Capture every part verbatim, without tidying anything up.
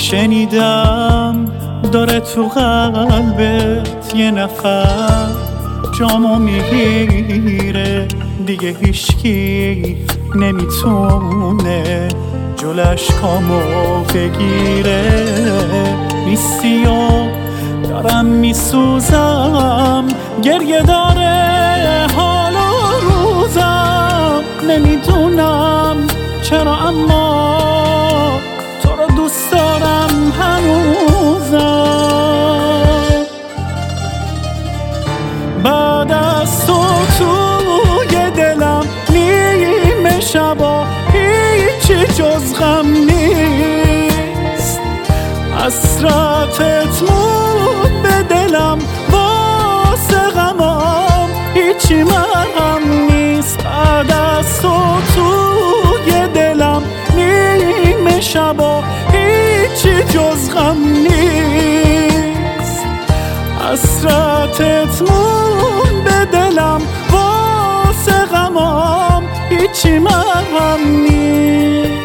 شنیدم داره تو قلبت یه نفر جامو میگیره، دیگه هیچکی نمیتونه جلوش کامو بگیره. نیستی و دارم میسوزم، گریه داره حال و روزم. نمیدونم چرا اما تو رو دوست دارم هنوزم. بعد از تو توی دلم نیمه شبا هیچی جز غم نیست. حسرتت مون به دلم، واسه غمام هیچی مرهم نیست. بعد از تو توی دلم نیمه شبا هیچی جز غم نیست. حسرتت مون به دلم، واسه غمام هیچی مرهم نیست.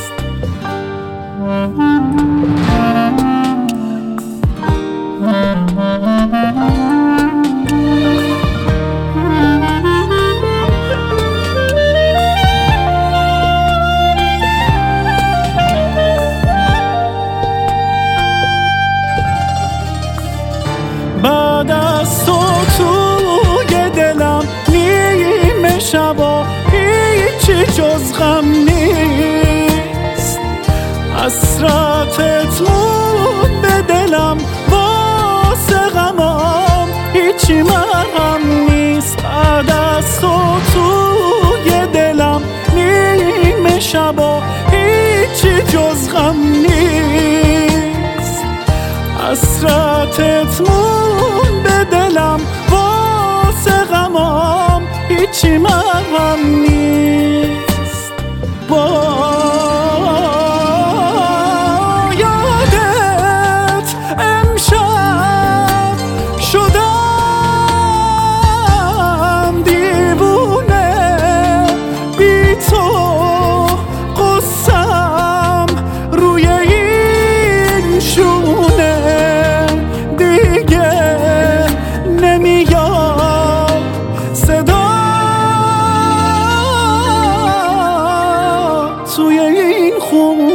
بعد از تو توی دلم نیمه شبا هیچی جز غم نیست. حسرتت مون به دلم، واسه غمام هیچی مرهم نیست. بعد از تو توی دلم نیمه شبا هیچی جز غم نیست. حسرتت مون به دلم، واسه غمام هیچی مرهم نیست. با یادت امشب شدم دیوونه، بی تو قصم روی این شونه. دیگه نمیاد صدا توی این خونه.